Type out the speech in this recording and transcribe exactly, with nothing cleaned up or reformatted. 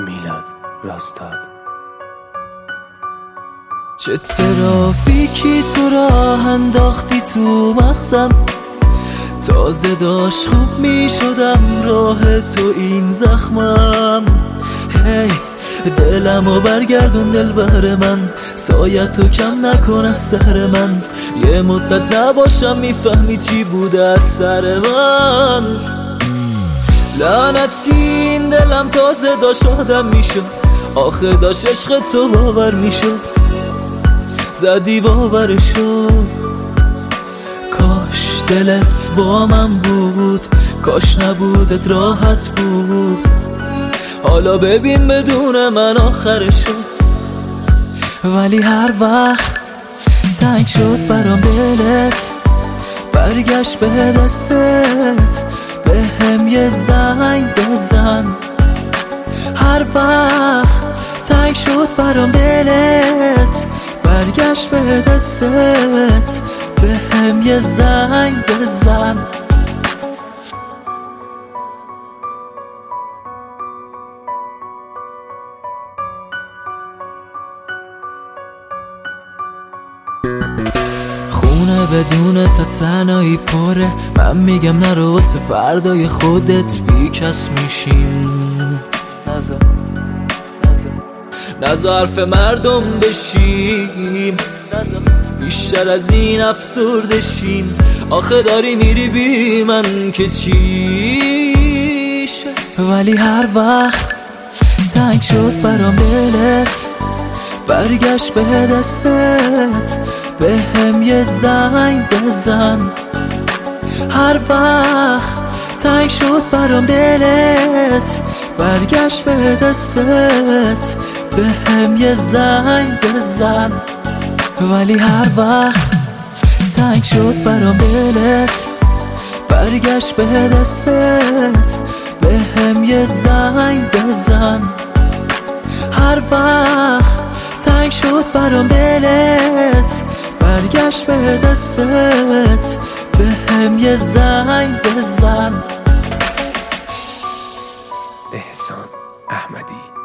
میلاد راستاد. چه ترافیکی تو راه انداختی تو مغزم، تازه داشت خوب می شدم راه تو این زخمم. هی دلمو برگردون دلبر من، سایتو کم نکن از سر من. یه مدت نباشم میفهمی چی بوده از سر من. لعنتی این دلم تازه داشت آدم میشد، آخه داشت عشق تو باور میشد، زدی باورشو. کاش دلت با من بود، کاش نبودت راحت بود. حالا ببین بدون من آخرشو. ولی هر وقت تنگ شد برام دلت، برگشت به دستت، به هم یه زنگ بزن. هر وقت تنگ شد برام دلت، برگشت به دستت، به هم یه زنگ بزن. خونه بدون تا تنهایی پره، من میگم نرو واسه فردای خودت بی کس میشیم. نذار حرف مردم بشیم، بیشتر از این افسرده شیم. آخه داری میری بی من که چیشه. ولی هر وقت تنگ شد برام دلت، برگشت به دستت، به هم یه زنگ بزن. هر وقت تنگ شد برام دلت، برگشت به دستت، به هم یه زنگ بزن. ولی هر وقت تنگ شد برام دلت، برگشت به دستت، به هم یه زنگ بزن. هر وقت تنگ شد برام دلت، برگشت به دستت، به هم یه زنگ بزن. احسان احمدی.